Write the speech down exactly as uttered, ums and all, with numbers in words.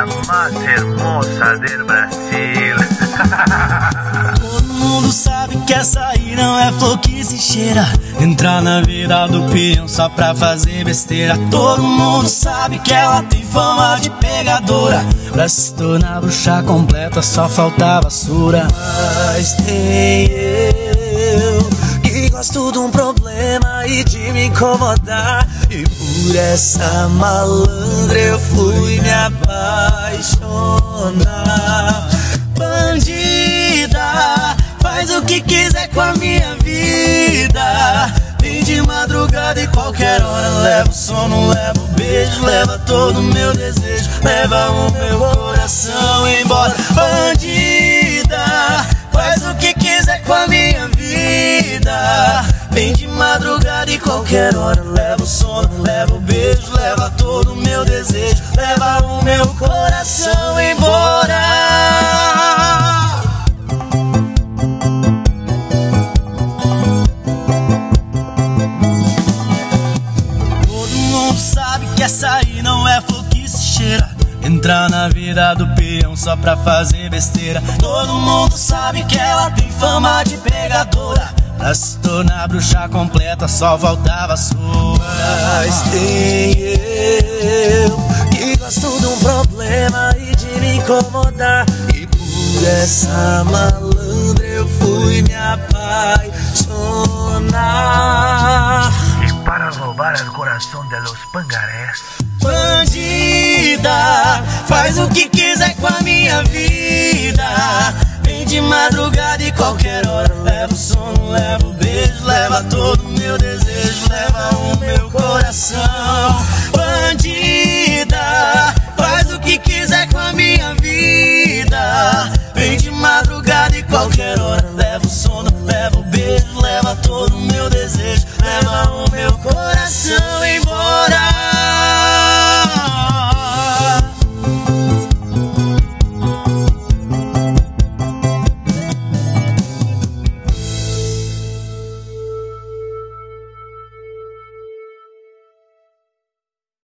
más hermosa del Brasil. Todo mundo sabe que essa aí não é flor que se cheira. Entrar na vida do peão só pra fazer besteira. Todo mundo sabe que ela tem fama de pegadora. Pra se tornar bruxa completa só falta vassoura. Mas tem eu que gosto de um problema e de me incomodar. E por essa malandra eu fui me apaixonar. Bandida, faz o que quiser com a minha vida. Vem de madrugada e qualquer hora. Leva o sono, leva o beijo, leva todo o meu desejo. Leva o meu coração embora. Bandida, faz o que quiser com a minha vida. Vem de madrugada e qualquer hora. Leva o sono, leva o beijo, leva todo o meu desejo. Leva o meu coração embora. Que essa aí não é flor que se cheira. Entrar na vida do peão só pra fazer besteira. Todo mundo sabe que ela tem fama de pegadora. Pra se tornar bruxa completa só falta vassoura. Mas tem eu que gosto de um problema e de me incomodar. E por essa malandra eu fui me apaixonar. Y para robar el corazón de los pangarés. Bandida, faz o que quiser com a minha vida. Vem de madrugada e qualquer hora. Leva o sono, leva o beijo, leva todo o meu desejo. Leva o meu coração. Bandida, faz o que quiser com a minha vida. Vem de madrugada e qualquer hora. Leva o sono, leva o beijo, leva todo o meu desejo. Leva o meu coração embora.